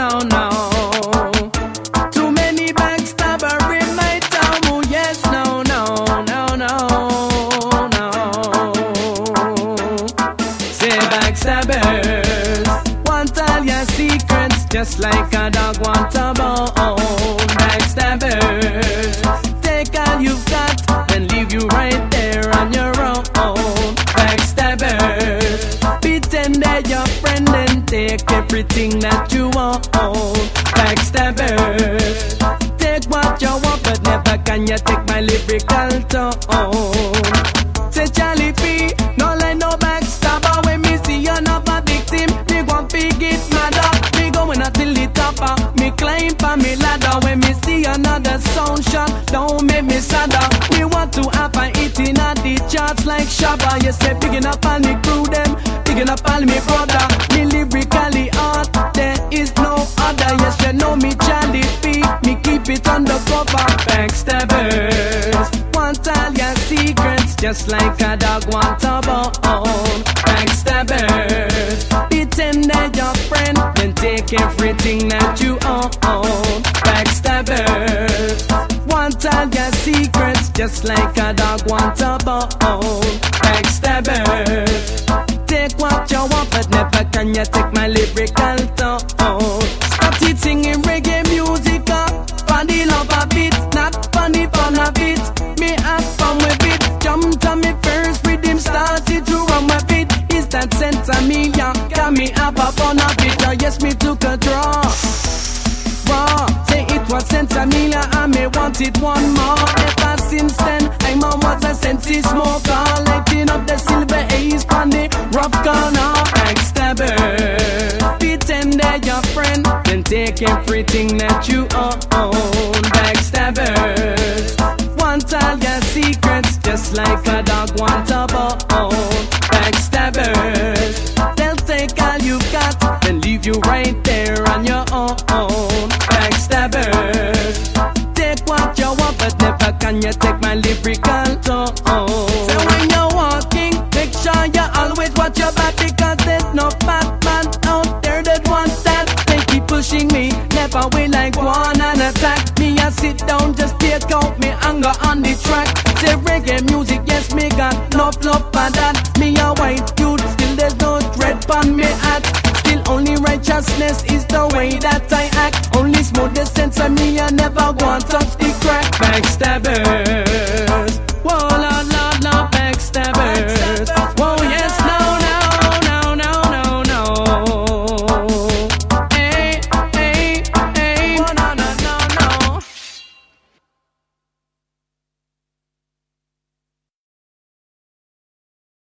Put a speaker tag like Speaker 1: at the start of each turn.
Speaker 1: no, no. Too many backstabber in my town. Oh yes, no, no, no, no, no. Say backstabbers want all your secrets, just like a dog wants a bone. Backstabbers take all you've got and leave you right there on your own. Backstabbers pretend they're your friend and take everything that you want. Backstabbers take what you want, but never can you take my lyrical tone. Say Charlie P, no like no backstabber. When me see another victim, me gon' big it madder. Me going up till the top, me climb for me ladder. When me see another sound shot, don't make me sadder. Me want to have a hit in the charts like Shabba. You say picking up all me crew them, picking up all me brother. Me lyrically hard, there is no other. Yes, you know me Charlie P, me keep it undercover. Backstabbers want all your secrets, just like a dog want a bone. Backstabbers pretend they're your friend, then take everything that you own. Backstabbers want all your secrets, just like a dog want a bone. Backstabbers take what you want, but never can you take my lyrical tone. Started singing reggae music for the love of it, not for the fun of it. Me have fun with it, jumped on me first rhythm, started to run with it. Is that Sensamilia? Can me have a fun of it? Oh yes, me took a draw. Say it was Sensamilia and me wanted one more. Ever since then, I'm on what a sensey smoker, lighting up the silver haze on the rough corner. Backstabber pretend they're your friend, then take everything that you own. Backstabbers want all your secrets, just like a dog wants a bone. Backstabbers, they'll take all you've got, then leave you right there on your own. Backstabbers take what you want, but never can you take my lyrical tone. So when you're walking, make sure you always watch your back, because there's no bad man out there that wants that. They keep pushing me, never will like one and attack me. I sit down, just take out me anger on the track. Say reggae music, yes me got no love for that. Me a white youth, still there's no dread on me hat. Still only righteousness is the way that I act. Only smooth the sense of me, I never go and touch the crack. Backstabber